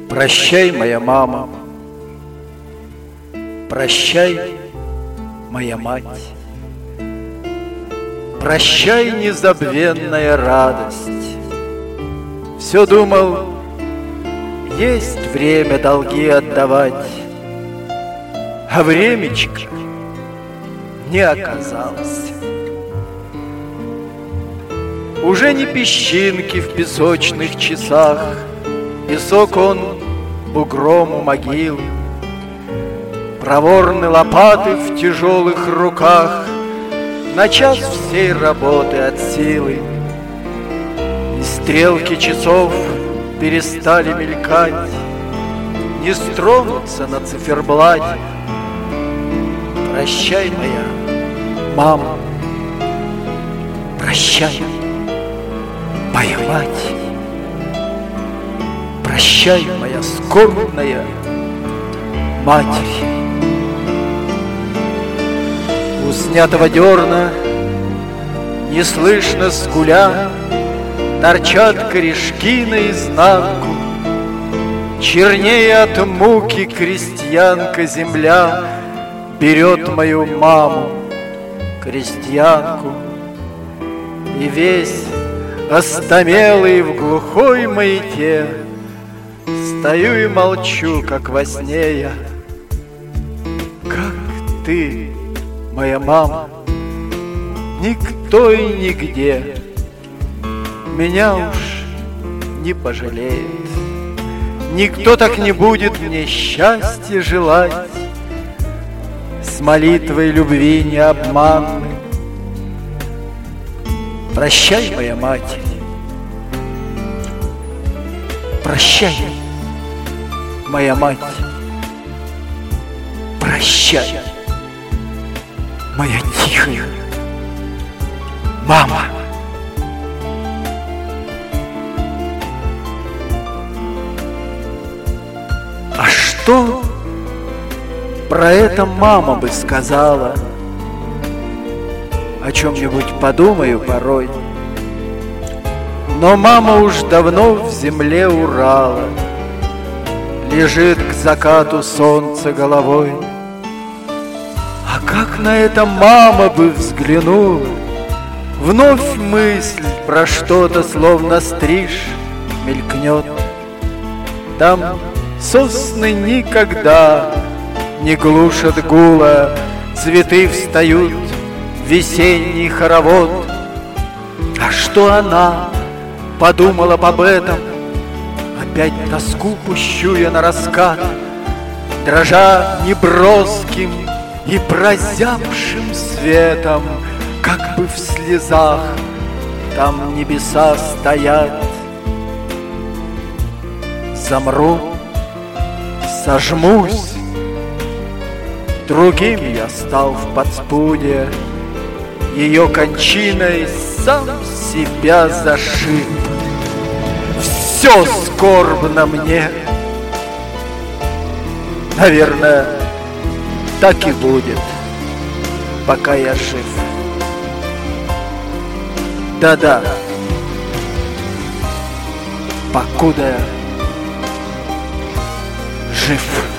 Прощай, моя мама, прощай, моя мать, прощай, незабвенная радость. Все думал, есть время долги отдавать, а времечко не оказалось. Уже не песчинки в песочных часах, песок он бугром у могилы, проворны лопаты в тяжелых руках, на час всей работы от силы. И стрелки часов перестали мелькать, не стронутся на циферблате. Прощай, моя мама, прощай, моя мать, прощай, моя скорбная Матерь. У снятого дерна, неслышно скуля, торчат корешки наизнанку. Чернее от муки крестьянка земля берет мою маму, крестьянку, и весь остомелый в глухой маяке стою и молчу, как во сне я. Как ты, моя мама, никто и нигде меня уж не пожалеет. Никто так не будет мне счастья желать, с молитвой любви не обманной. Прощай, моя Матерь, прощай, моя мать, прощай, моя тихая мама. А что про это мама бы сказала? О чем-нибудь подумаю порой. Но мама уж давно в земле Урала, лежит к закату солнца головой. А как на это мама бы взглянула, вновь мысль про что-то словно стриж мелькнет. Там сосны никогда не глушат гула, цветы встают в весенний хоровод. А что она подумала об этом? Опять тоску пущу я на раскат, дрожа неброским и прозябшим светом, как бы в слезах там небеса стоят. Замру, сожмусь, другим я стал в подспудье, ее кончиной сам себя зашиб. Все скорбно мне. Наверное, так и будет, пока я жив. Да-да, покуда я жив.